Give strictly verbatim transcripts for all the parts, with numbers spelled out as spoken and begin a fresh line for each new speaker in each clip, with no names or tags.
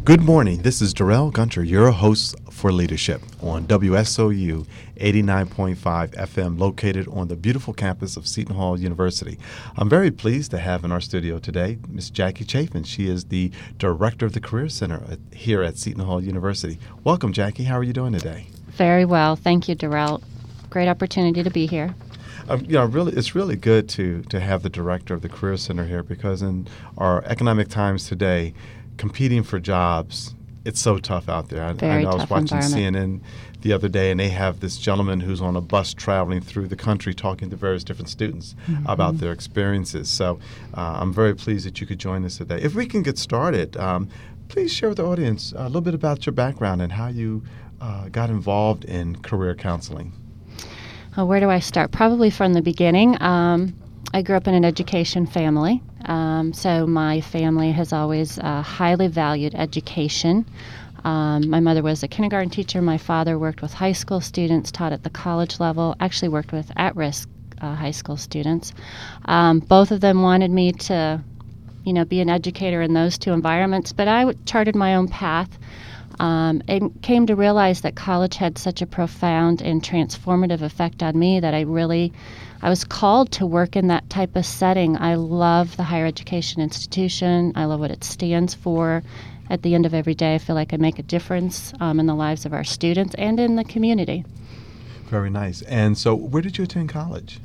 Good morning. This is Darrell Gunter, your host for Leadership on W S O U eighty-nine point five F M, located on the beautiful campus of Seton Hall University. I'm very pleased to have in our studio today Miss Jackie Chafin. She is the director of the Career Center at, here at Seton Hall University. Welcome, Jackie. How are you doing today?
Very well. Thank you, Darrell. Great opportunity to be here.
Um, you know, really, it's really good to to have the director of the Career Center here, because in our economic times today, competing for jobs, it's so tough out there. I,
Very
I, know I was
tough
watching C N
environment.
N the other day, and they have this gentleman who's on a bus traveling through the country talking to various different students
Mm-hmm.
about their experiences. So uh, I'm very pleased that you could join us today. If we can get started, um, please share with the audience a little bit about your background and how you uh, got involved in career counseling.
Well, where do I start? Probably from the beginning. Um, I grew up in an education family, um, so my family has always uh, highly valued education. Um, my mother was a kindergarten teacher. My father worked with high school students, taught at the college level, actually worked with at-risk uh, high school students. Um, both of them wanted me to, you know, be an educator in those two environments, but I w- charted my own path. Um, and came to realize that college had such a profound and transformative effect on me that I really, I was called to work in that type of setting. I love the higher education institution. I love what it stands for. At the end of every day, I feel like I make a difference um, in the lives of our students and in the community.
Very nice. And so where did you attend college?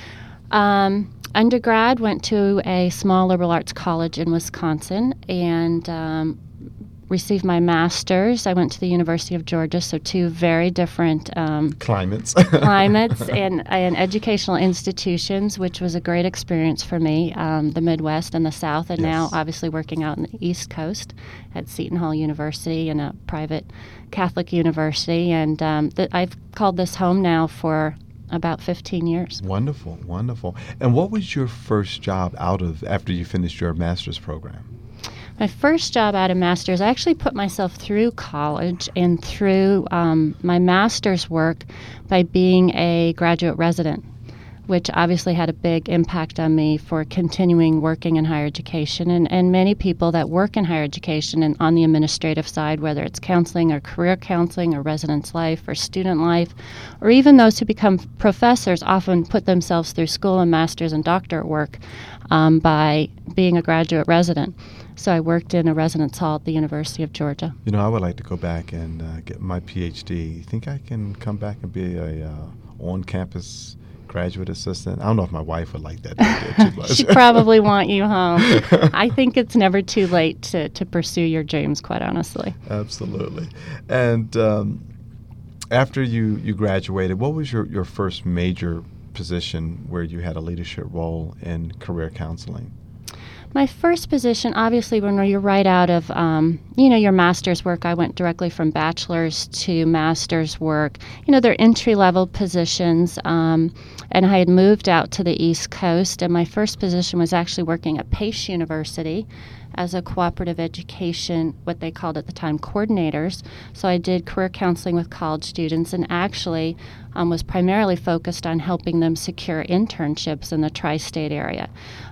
Um, undergrad, went to a small liberal arts college in Wisconsin, and um, received my master's. I went to the University of Georgia, so two very different um,
Climates.
climates and, and educational institutions, which was a great experience for me, um, the Midwest and the South, and
Yes.
now obviously working out in the East Coast at Seton Hall University, and a private Catholic university. And um, th- I've called this home now for about fifteen years.
Wonderful, wonderful. And what was your first job out of after you finished your master's program?
My first job out of master's, I actually put myself through college and through um, my master's work by being a graduate resident, which obviously had a big impact on me for continuing working in higher education. And, and many people that work in higher education and on the administrative side, whether it's counseling or career counseling or residence life or student life, or even those who become professors, often put themselves through school and master's and doctorate work um, by being a graduate resident. So I worked in a residence hall at the University of Georgia.
You know, I would like to go back and uh, get my P H D. You think I can come back and be a uh, on-campus graduate assistant? I don't know if my wife would like that too much.
She'd probably want you home. I think it's never too late to, to pursue your dreams, quite honestly.
Absolutely. And um, after you, you graduated, what was your, your first major position where you had a leadership role in career counseling?
My first position, obviously, when you're right out of, um, you know, your master's work, I went directly from bachelor's to master's work. You know, they're entry-level positions, um, and I had moved out to the East Coast, and my first position was actually working at Pace University as a cooperative education, what they called at the time, coordinators. So I did career counseling with college students, and actually um, was primarily focused on helping them secure internships in the tri-state area.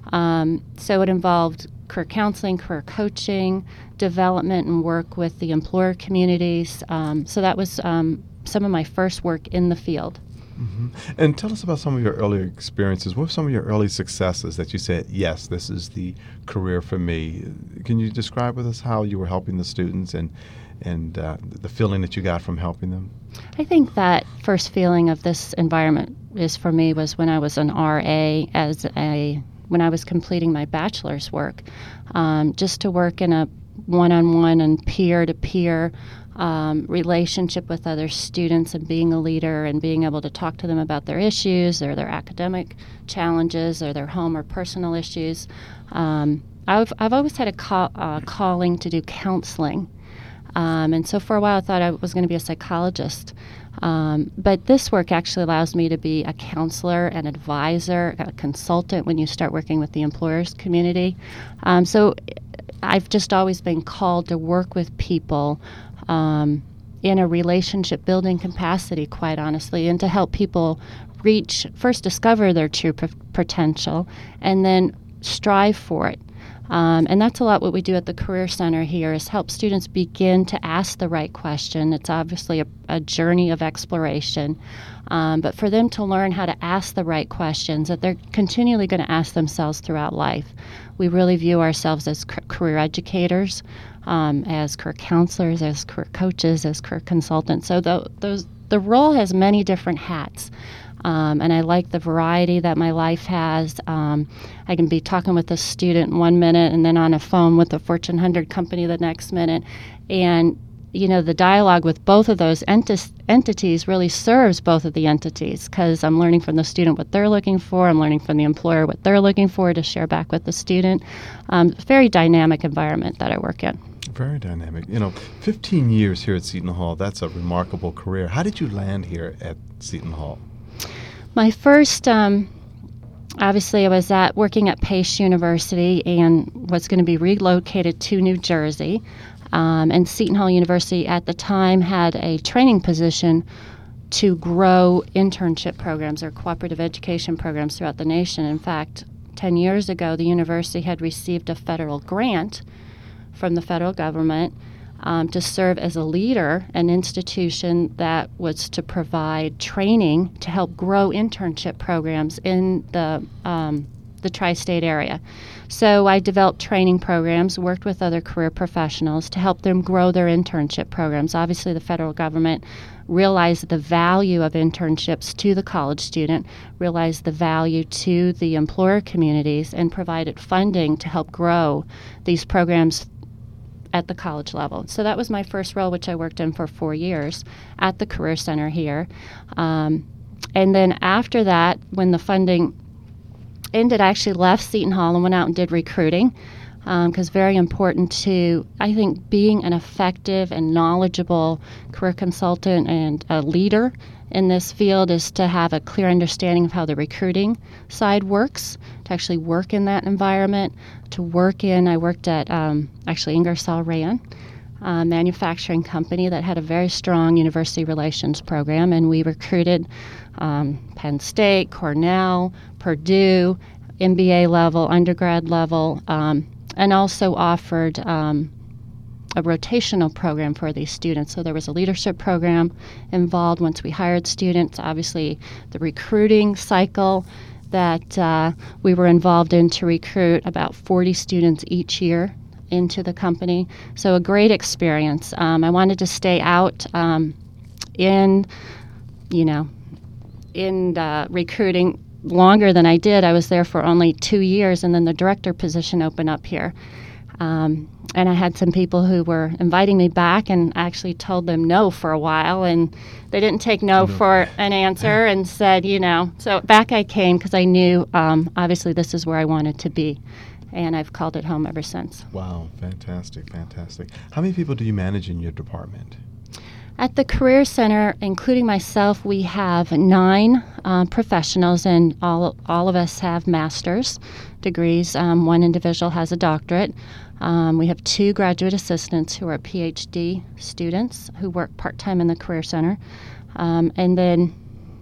Um, so it involved career counseling, career coaching, development, and work with the employer communities. Um, so that was um, some of my first work in the field.
Mm-hmm. And tell us about some of your earlier experiences. What were some of your early successes that you said, yes, this is the career for me? Can you describe with us how you were helping the students and and uh, the feeling that you got from helping them?
I think that first feeling of this environment is for me was when I was an R A as a when I was completing my bachelor's work, um, just to work in a one-on-one and peer-to-peer um, relationship with other students and being a leader and being able to talk to them about their issues or their academic challenges or their home or personal issues. Um, I've, I've always had a call, uh, calling to do counseling. Um, and so for a while I thought I was going to be a psychologist. Um, but this work actually allows me to be a counselor, an advisor, a consultant when you start working with the employers community. Um, so I've just always been called to work with people um, in a relationship building capacity, quite honestly, and to help people reach, first discover their true p- potential and then strive for it. Um, and that's a lot what we do at the Career Center here is help students begin to ask the right question. It's obviously a, a journey of exploration, um, but for them to learn how to ask the right questions that they're continually going to ask themselves throughout life. We really view ourselves as c- career educators, um, as career counselors, as career coaches, as career consultants. So the, those, the role has many different hats. Um, and I like the variety that my life has. Um, I can be talking with a student one minute and then on a phone with a Fortune one hundred company the next minute. And, you know, the dialogue with both of those enti- entities really serves both of the entities because I'm learning from the student what they're looking for. I'm learning from the employer what they're looking for to share back with the student. Um, very dynamic environment that I work in.
Very dynamic. You know, fifteen years here at Seton Hall, that's a remarkable career. How did you land here at Seton Hall?
My first, um, obviously, I was at working at Pace University and was going to be relocated to New Jersey. Um, and Seton Hall University at the time had a training position to grow internship programs or cooperative education programs throughout the nation. In fact, ten years ago, the university had received a federal grant from the federal government Um, to serve as a leader, an institution that was to provide training to help grow internship programs in the um, the tri-state area. So I developed training programs, worked with other career professionals to help them grow their internship programs. Obviously, the federal government realized the value of internships to the college student, realized the value to the employer communities, and provided funding to help grow these programs at the college level. So that was my first role, which I worked in for four years at the Career Center here. Um, and then after that, when the funding ended, I actually left Seton Hall and went out and did recruiting because um, very important to, I think, being an effective and knowledgeable career consultant and a leader in this field is to have a clear understanding of how the recruiting side works, to actually work in that environment, to work in, I worked at um, actually Ingersoll Rand, a manufacturing company that had a very strong university relations program, and we recruited um, Penn State, Cornell, Purdue, M B A level, undergrad level, um, and also offered um, a rotational program for these students. So there was a leadership program involved once we hired students. Obviously, the recruiting cycle that uh, we were involved in to recruit about forty students each year into the company. So a great experience. Um, I wanted to stay out um, in, you know, in uh, recruiting longer than I did. I was there for only two years, and then the director position opened up here. Um, and I had some people who were inviting me back and actually told them no for a while, and they didn't take no, no. for an answer and said, you know, so back I came because I knew, um, obviously, this is where I wanted to be, and I've called it home ever since.
Wow, fantastic, fantastic. How many people do you manage in your department?
At the Career Center, including myself, we have nine uh, professionals, and all all of us have master's degrees. Um, one individual has a doctorate. Um, we have two graduate assistants who are P H D students who work part-time in the Career Center, um, and then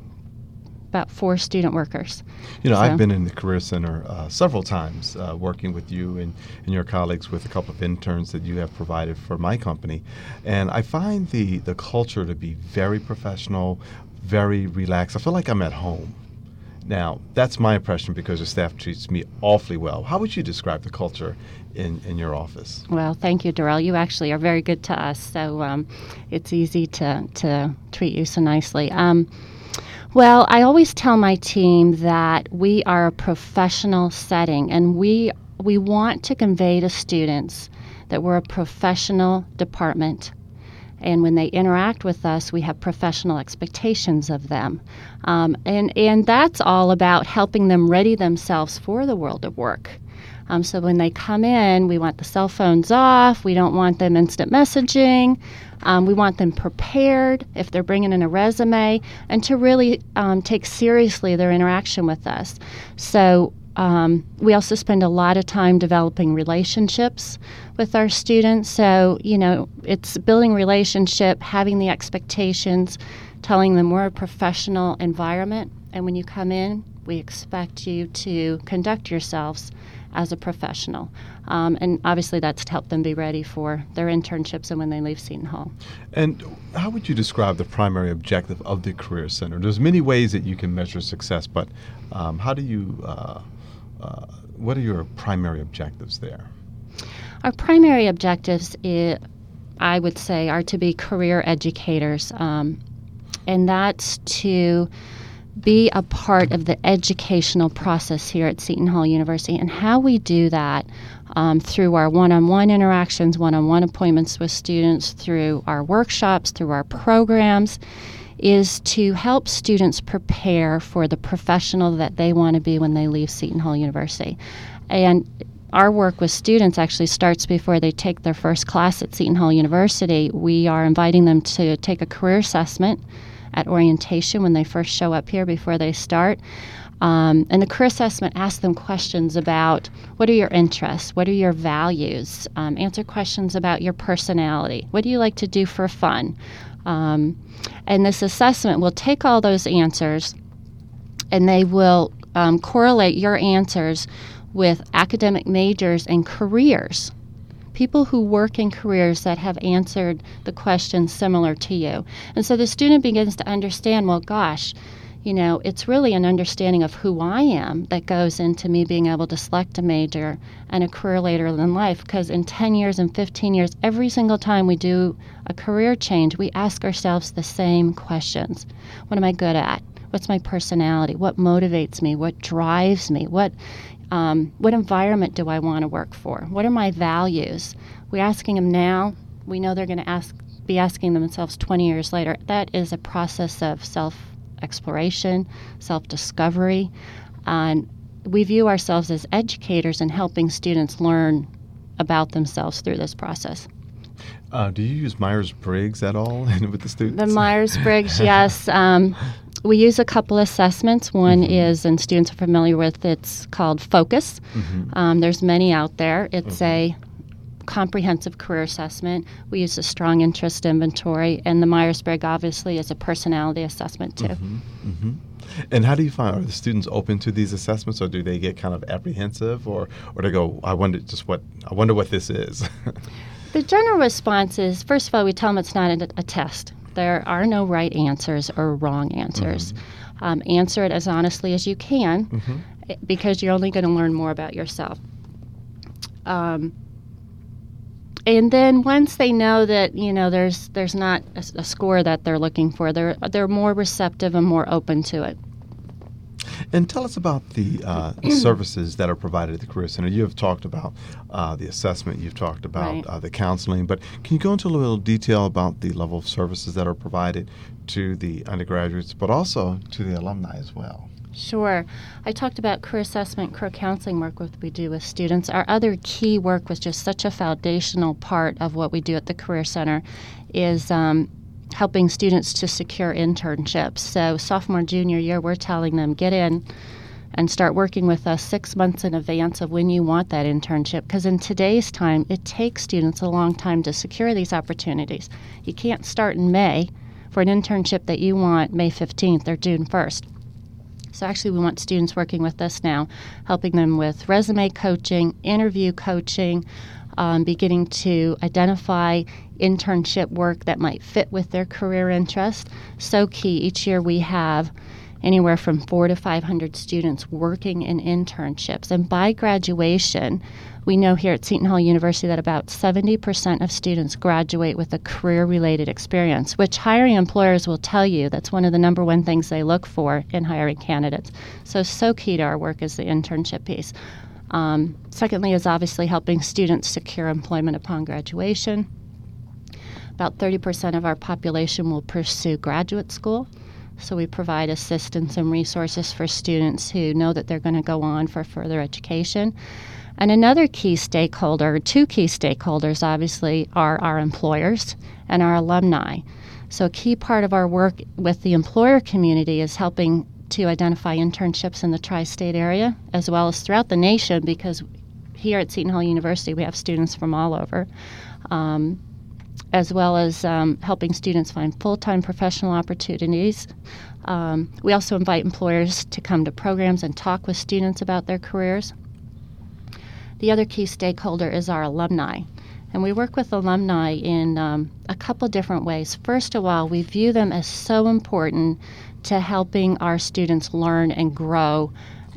about four student workers.
You know,
so.
I've been in the Career Center uh, several times uh, working with you and, and your colleagues with a couple of interns that you have provided for my company. And I find the, the culture to be very professional, very relaxed. I feel like I'm at home. Now, that's my impression because the staff treats me awfully well. How would you describe the culture in, in your office?
Well, thank you, Darrell. You actually are very good to us, so um, it's easy to, to treat you so nicely. Um, Well, I always tell my team that we are a professional setting, and we we want to convey to students that we're a professional department. And when they interact with us, we have professional expectations of them. Um, and, and that's all about helping them ready themselves for the world of work. Um, so when they come in, we want the cell phones off. We don't want them instant messaging. Um, we want them prepared if they're bringing in a resume, and to really um, take seriously their interaction with us. So um, we also spend a lot of time developing relationships with our students. So, you know, it's building relationship, having the expectations, telling them we're a professional environment, and when you come in, we expect you to conduct yourselves as a professional. Um, and obviously that's to help them be ready for their internships and when they leave Seton Hall.
And how would you describe the primary objective of the Career Center? There's many ways that you can measure success, but um, how do you, uh, uh, what are your primary objectives there?
Our primary objectives, I, I would say, are to be career educators, um, and that's to be a part of the educational process here at Seton Hall University. And how we do that um, through our one-on-one interactions, one-on-one appointments with students, through our workshops, through our programs, is to help students prepare for the professional that they want to be when they leave Seton Hall University. And our work with students actually starts before they take their first class at Seton Hall University. We are inviting them to take a career assessment at orientation when they first show up here before they start. Um, and the career assessment asks them questions about what are your interests, what are your values, um, answer questions about your personality, what do you like to do for fun. Um, and this assessment will take all those answers and they will um, correlate your answers with academic majors and careers. People who work in careers that have answered the questions similar to you. And so the student begins to understand, well, gosh, you know, it's really an understanding of who I am that goes into me being able to select a major and a career later in life. Because in ten years and fifteen years, every single time we do a career change, we ask ourselves the same questions. What am I good at? What's my personality? What motivates me? What drives me? What Um, what environment do I want to work for? What are my values? We're asking them now. We know they're going to ask, be asking themselves twenty years later. That is a process of self-exploration, self-discovery. And we view ourselves as educators in helping students learn about themselves through this process.
Uh, do you use Myers-Briggs at all with the students?
The Myers-Briggs, yes. Um, we use a couple assessments. One mm-hmm. is, and students are familiar with, it's called FOCUS. Mm-hmm. Um, there's many out there. It's okay. a comprehensive career assessment. We use a strong interest inventory, and the Myers-Briggs obviously is a personality assessment too.
Mm-hmm. Mm-hmm. And how do you find, are the students open to these assessments, or do they get kind of apprehensive, or, or they go, I wonder just what, I wonder what this is?
The general response is, first of all, we tell them it's not a, a test. There are no right answers or wrong answers. Mm-hmm. Um, answer it as honestly as you can, mm-hmm. because you're only going to learn more about yourself. Um, and then once they know that, you know, there's there's not a, a score that they're looking for, they're they're more receptive and more open to it.
And tell us about the uh, services that are provided at the Career Center. You have talked about uh, the assessment, you've talked about
right.
uh, the counseling, but can you go into a little detail about the level of services that are provided to the undergraduates, but also to the alumni as well?
Sure. I talked about career assessment, career counseling work with we do with students. Our other key work was just such a foundational part of what we do at the Career Center is um, helping students to secure internships. So sophomore, junior year, we're telling them, get in and start working with us six months in advance of when you want that internship. Because in today's time, it takes students a long time to secure these opportunities. You can't start in May for an internship that you want May fifteenth or June first. So actually, we want students working with us now, helping them with resume coaching, interview coaching, um, beginning to identify internship work that might fit with their career interest. So key. Each year we have anywhere from four to five hundred students working in internships. And by graduation, we know here at Seton Hall University that about seventy percent of students graduate with a career-related experience, which hiring employers will tell you that's one of the number one things they look for in hiring candidates. So, so key to our work is the internship piece. Um, secondly is obviously helping students secure employment upon graduation. About thirty percent of our population will pursue graduate school. So we provide assistance and resources for students who know that they're going to go on for further education. And another key stakeholder, two key stakeholders obviously, are our employers and our alumni. So a key part of our work with the employer community is helping to identify internships in the tri-state area as well as throughout the nation, because here at Seton Hall University we have students from all over, um, as well as um, helping students find full-time professional opportunities. Um, we also invite employers to come to programs and talk with students about their careers. the other key stakeholder is our alumni. And we work with alumni in um, a couple different ways. First of all, we view them as so important to helping our students learn and grow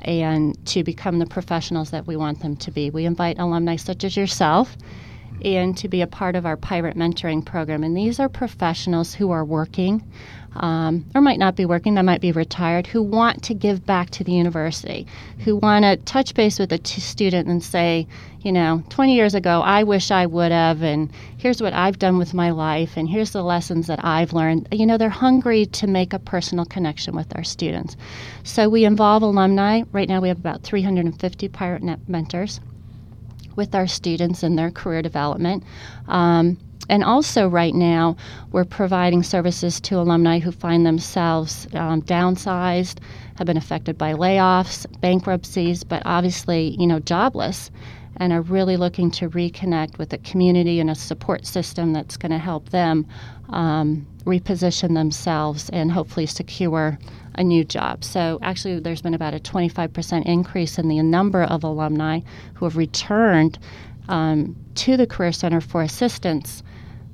and to become the professionals that we want them to be. We invite alumni such as yourself and to be a part of our Pirate Mentoring Program. And these are professionals who are working um, or might not be working, they might be retired, who want to give back to the university, who want to touch base with a t- student and say, you know, twenty years ago, I wish I would have, and here's what I've done with my life, and here's the lessons that I've learned. You know, they're hungry to make a personal connection with our students. So we involve alumni. Right now we have about three hundred fifty Pirate Net mentors with our students in their career development. Um, and also right now, we're providing services to alumni who find themselves um, downsized, have been affected by layoffs, bankruptcies, but obviously, you know, jobless, and are really looking to reconnect with a community and a support system that's going to help them um, reposition themselves and hopefully secure a new job. So actually, there's been about a twenty-five percent increase in the number of alumni who have returned um, to the Career Center for assistance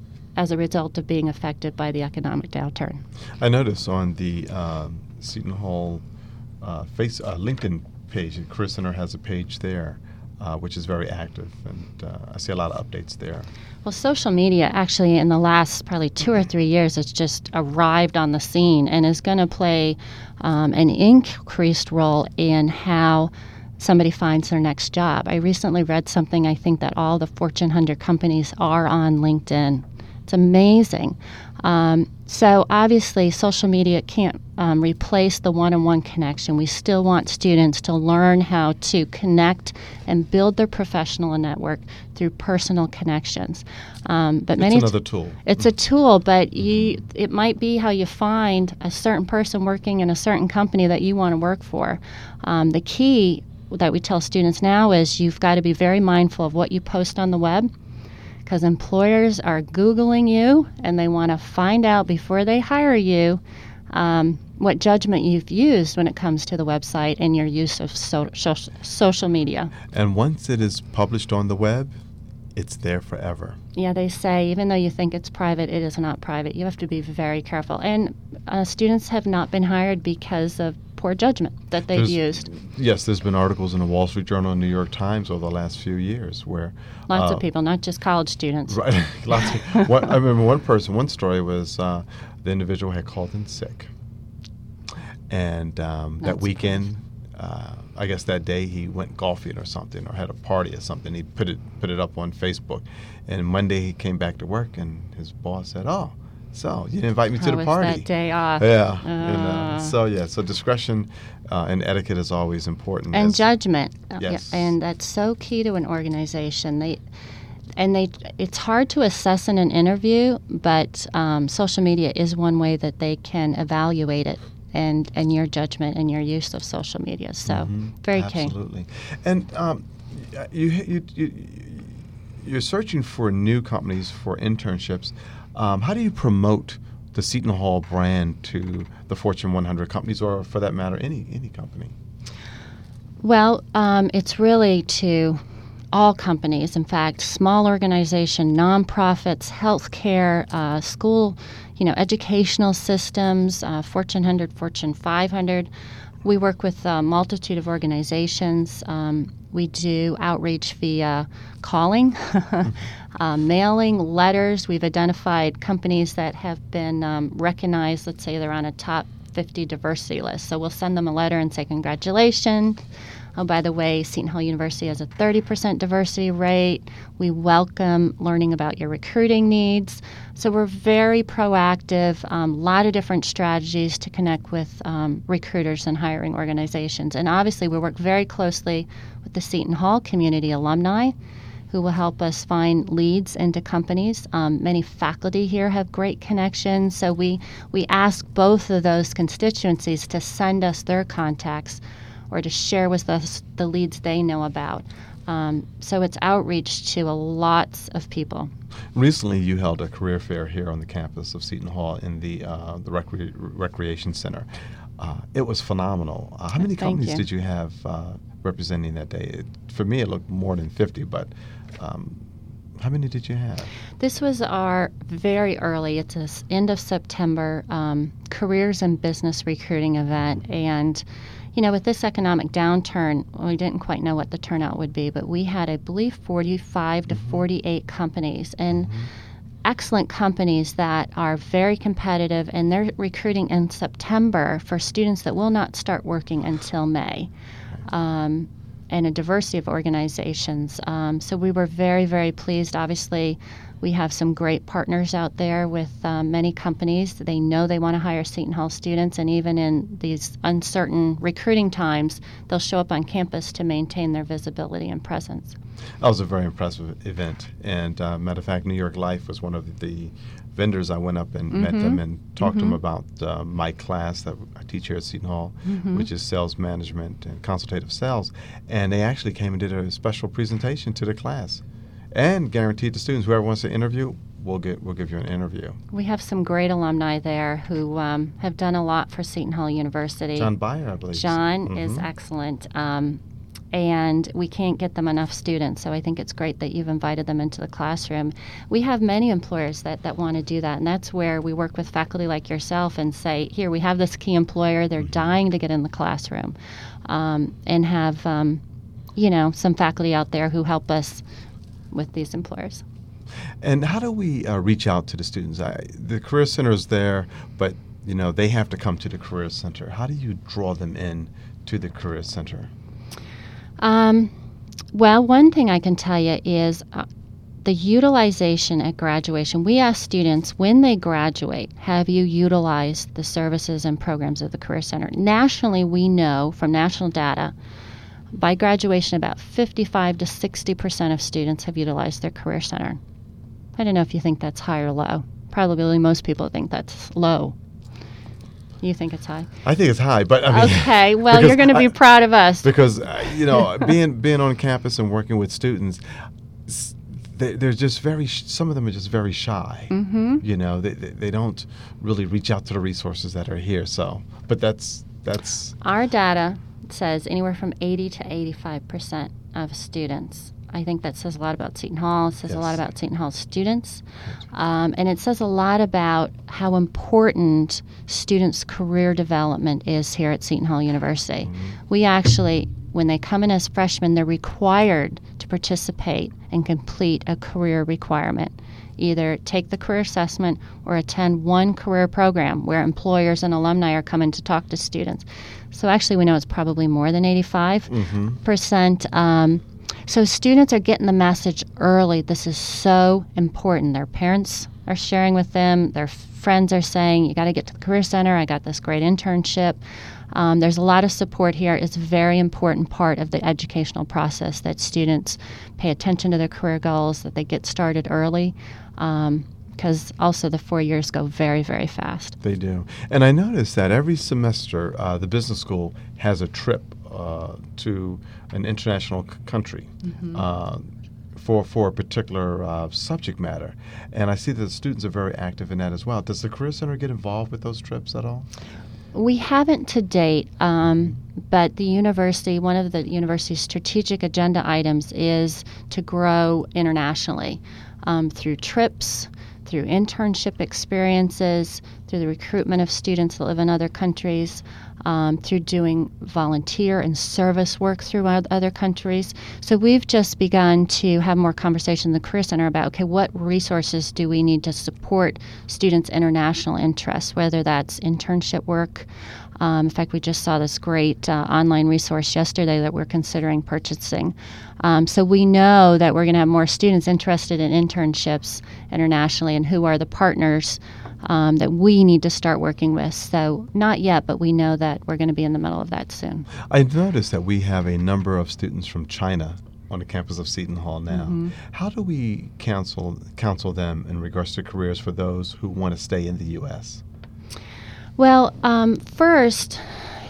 as a result of being affected by the economic downturn.
I noticed on the um, Seton Hall uh, face uh, LinkedIn page, the Career Center has a page there, uh, which is very active, and uh, I see a lot of updates there.
Well, social media actually in the last probably two or three years has just arrived on the scene and is going to play um, an increased role in how somebody finds their next job. I recently read something, I think that all the Fortune one hundred companies are on LinkedIn. It's amazing. Um, so obviously, social media can't um, replace the one-on-one connection. We still want students to learn how to connect and build their professional network through personal connections. Um, but
it's
many
another tool.
It's a tool, but you, it might be how you find a certain person working in a certain company that you want to work for. Um, the key that we tell students now is you've got to be very mindful of what you post on the web, because employers are Googling you and they want to find out before they hire you um, what judgment you've used when it comes to the website and your use of so- so- social media.
And once it is published on the web, it's there forever.
Yeah, they say even though you think it's private, it is not private. You have to be very careful. And uh, students have not been hired because of poor judgment that they've
There's,
used.
Yes, there's been articles in the Wall Street Journal and New York Times over the last few years where
Lots
uh,
of people, not just college students.
Right. Lots of, one, I remember one person, one story was uh, the individual had called in sick. And um, that weekend, uh, I guess that day he went golfing or something or had a party or something. He put it put it up on Facebook. And Monday he came back to work and his boss said, oh, so you didn't invite me to
How
the
was
party.
that day off?
Yeah.
Uh,
and, uh, so, yeah, so discretion uh, and etiquette is always important.
And
as,
judgment. Uh,
Yes.
yeah, and that's so key to an organization. They and they it's hard to assess in an interview, but um, social media is one way that they can evaluate it and, and your judgment and your use of social media. So
mm-hmm.
very key.
Absolutely. And um, you, you, you, you're searching for new companies for internships. Um, how do you promote the Seton Hall brand to the Fortune one hundred companies, or for that matter, any any company?
Well, um, it's really to all companies. In fact, small organization, nonprofits, healthcare, uh, school, you know, educational systems, uh, Fortune one hundred, Fortune five hundred. We work with a multitude of organizations. Um, we do outreach via calling, uh, mailing, letters. We've identified companies that have been um, recognized. Let's say they're on a top fifty diversity list. So we'll send them a letter and say, congratulations. Oh, by the way, Seton Hall University has a thirty percent diversity rate. We welcome learning about your recruiting needs. So we're very proactive, a um, lot of different strategies to connect with um, recruiters and hiring organizations. And obviously, we work very closely with the Seton Hall community alumni who will help us find leads into companies. Um, many faculty here have great connections, so we, we ask both of those constituencies to send us their contacts or to share with us the leads they know about. Um, so it's outreach to a lots of people.
Recently, you held a career fair here on the campus of Seton Hall in the uh, the recre- recreation center. Uh, it was phenomenal. Uh, how many
Thank
companies
you.
did you have uh, representing that day? It, for me, it looked more than fifty, but um, how many did you have?
This was our very early, it's the end of September, um, careers and business recruiting event. And, you know, with this economic downturn, we didn't quite know what the turnout would be, but we had, I believe, forty-five to
Mm-hmm.
forty-eight companies. And
Mm-hmm.
excellent companies that are very competitive, and they're recruiting in September for students that will not start working until May, um, and a diversity of organizations. Um, so we were very, very pleased. Obviously, we have some great partners out there with um, many companies. They know they want to hire Seton Hall students, and even in these uncertain recruiting times, they'll show up on campus to maintain their visibility and presence.
That was a very impressive event. And uh, matter of fact, New York Life was one of the vendors. I went up and met
Mhm.
them and talked to them
Mhm.
about uh, my class that I teach here at Seton Hall,
Mhm.
which is sales management and consultative sales. And they actually came and did a special presentation to the class and guaranteed the students, whoever wants to interview, we'll get we'll give you an interview.
We have some great alumni there who um, have done a lot for Seton Hall University.
John Byer, I believe.
John is
Mhm.
excellent. Um, and we can't get them enough students, so I think it's great that you've invited them into the classroom. We have many employers that, that want to do that, and that's where we work with faculty like yourself and say, here, we have this key employer, they're
Mhm.
dying to get in the classroom, um, and have, um, you know, some faculty out there who help us with these employers.
And how do we uh, reach out to the students? I, the Career Center is there, but you know they have to come to the Career Center. How do you draw them in to the Career Center?
Um, well, one thing I can tell you is uh, the utilization at graduation. We ask students when they graduate, have you utilized the services and programs of the Career Center? Nationally, we know from national data, by graduation, about fifty-five to sixty percent of students have utilized their Career Center. I don't know if you think that's high or low. Probably most people think that's low. You think it's high?
I think it's high, but I mean,
Okay, well,
because
you're going to be
I-
proud of us.
because uh, you know being being on campus and working with students, s- they, they're just very sh- some of them are just very shy.
Mm-hmm.
You know, they, they they don't really reach out to the resources that are here. So, but that's that's
Our data says anywhere from eighty to eighty-five percent of students. I think that says a lot about Seton Hall. It says a lot
Yes.
about Seton Hall students. Um, and it says a lot about how important students' career development is here at Seton Hall University.
Mhm.
We actually, when they come in as freshmen, they're required to participate and complete a career requirement. Either take the career assessment or attend one career program where employers and alumni are coming to talk to students. So actually, we know it's probably more than eighty-five percent.
Mhm.
Um, so students are getting the message early. This is so important. Their parents are sharing with them. Their friends are saying, you got to get to the Career Center. I got this great internship. Um, there's a lot of support here. It's a very important part of the educational process that students pay attention to their career goals, that they get started early, because also the four years go very, very fast.
They do. And I noticed that every semester, uh, the business school has a trip uh, to an international c- country uh, for, for a particular uh, subject matter. And I see that the students are very active in that as well. Does the Career Center get involved with those trips at all?
We haven't to date, um, but the university, one of the university's strategic agenda items is to grow internationally um, through trips, through internship experiences, through the recruitment of students that live in other countries, um, through doing volunteer and service work through oth- other countries. So we've just begun to have more conversation in the Career Center about, okay, what resources do we need to support students' international interests, whether that's internship work. Um, in fact, we just saw this great uh, online resource yesterday that we're considering purchasing. Um, so we know that we're going to have more students interested in internships internationally, and who are the partners um, that we need to start working with. So not yet, but we know that we're going to be in the middle of that soon.
I noticed that we have a number of students from China on the campus of Seton Hall now.
Mhm.
How do we counsel counsel them in regards to careers for those who want to stay in the U S?
Well, um, first,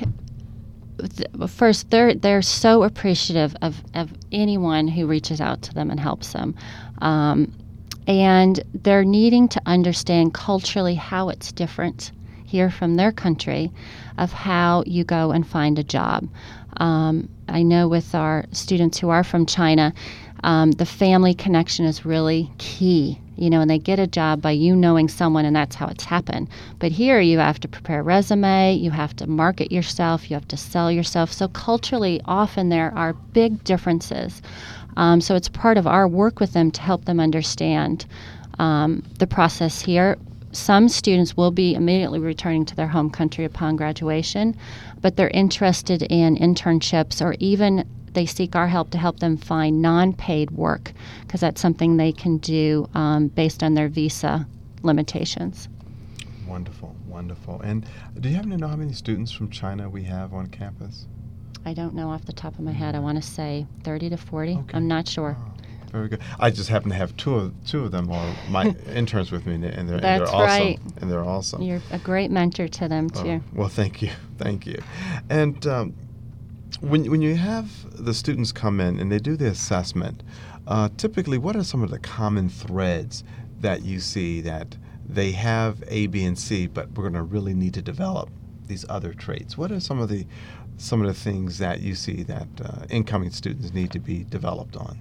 th- first they're they're so appreciative of, of anyone who reaches out to them and helps them, um, and they're needing to understand culturally how it's different hear from their country of how you go and find a job. Um, I know with our students who are from China, um, the family connection is really key. You know, and they get a job by you knowing someone, and that's how it's happened. But here you have to prepare a resume, you have to market yourself, you have to sell yourself. So culturally, often there are big differences. Um, so it's part of our work with them to help them understand um, the process here. Some students will be immediately returning to their home country upon graduation, but they're interested in internships, or even they seek our help to help them find non-paid work, because that's something they can do um, based on their visa limitations.
Wonderful, wonderful. And do you happen to know how many students from China we have on campus?
I don't know off the top of my head. I want to say thirty to forty. Okay. I'm not sure.
Oh, very good. I just happen to have two of two of them, or my interns with me, and they're, and they're,
That's
and they're awesome.
right.
And they're awesome.
You're a great mentor to them too.
Oh, well, thank you, thank you. And um, when when you have the students come in and they do the assessment, uh, typically, what are some of the common threads that you see that they have A, B, and C, but we're going to really need to develop these other traits? What are some of the some of the things that you see that uh, incoming students need to be developed on?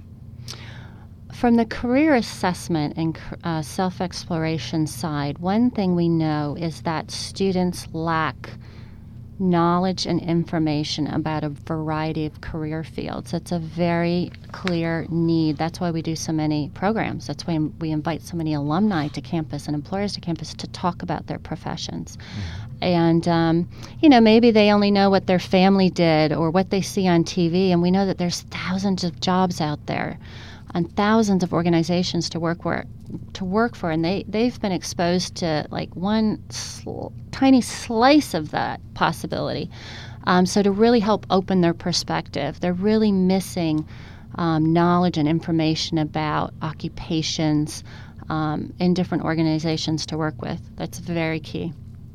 From the career assessment and uh, self-exploration side, one thing we know is that students lack knowledge and information about a variety of career fields. It's a very clear need. That's why we do so many programs. That's why we invite so many alumni to campus and employers to campus to talk about their professions. Mm-hmm. And, um, you know, maybe they only know what their family did or what they see on T V, and we know that there's thousands of jobs out there and thousands of organizations to work for, to work for, and they, they've been exposed to like one sl- tiny slice of that possibility. Um, so to really help open their perspective, they're really missing um, knowledge and information about occupations um, in different organizations to work with. That's very key.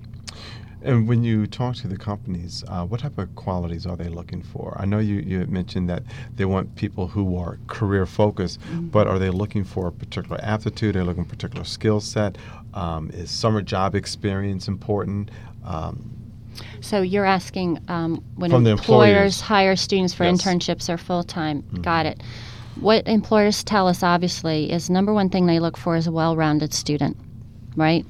And when you talk to the companies, uh, what type of qualities are they looking for? I know you, you had mentioned that they want people who are career focused, mm-hmm. but are they looking for a particular aptitude? Are they looking for a particular skill set? Um, is summer job experience important? Um,
so you're asking um, when
from
employers,
employers
hire students for
yes.
internships or full-time.
Mm-hmm.
Got it. What employers tell us, obviously, is number one thing they look for is a well-rounded student, right?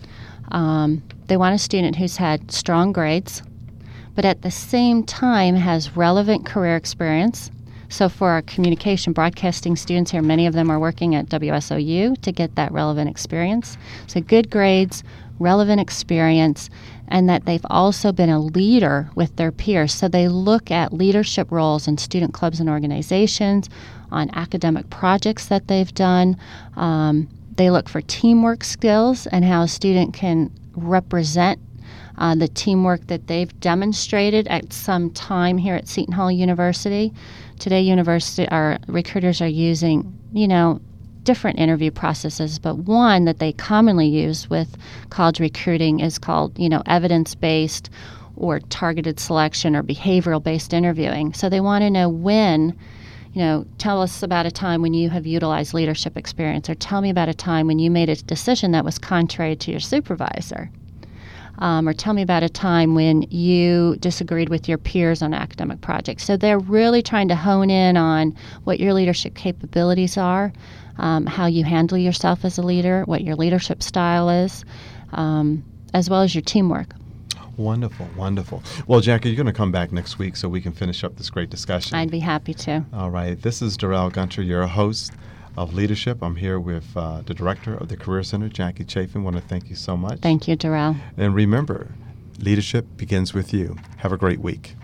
Um, they want a student who's had strong grades, but at the same time has relevant career experience. So for our communication broadcasting students here, many of them are working at W S O U to get that relevant experience. So good grades, relevant experience, and that they've also been a leader with their peers. So they look at leadership roles in student clubs and organizations, on academic projects that they've done. Um, They look for teamwork skills and how a student can represent uh, the teamwork that they've demonstrated at some time here at Seton Hall University. Today, university, our recruiters are using, you know, different interview processes, but one that they commonly use with college recruiting is called, you know, evidence-based or targeted selection or behavioral-based interviewing. So they want to know when, you know, tell us about a time when you have utilized leadership experience, or tell me about a time when you made a decision that was contrary to your supervisor. Um, or tell me about a time when you disagreed with your peers on academic projects. So they're really trying to hone in on what your leadership capabilities are, um, how you handle yourself as a leader, what your leadership style is, um, as well as your teamwork.
Wonderful, wonderful. Well, Jackie, you're going to come back next week so we can finish up this great discussion.
I'd be happy to.
All right. This is Darrell Gunter, your host of Leadership. I'm here with uh, the director of the Career Center, Jackie Chafin. I want to thank you so much.
Thank you, Darrell.
And remember, leadership begins with you. Have a great week.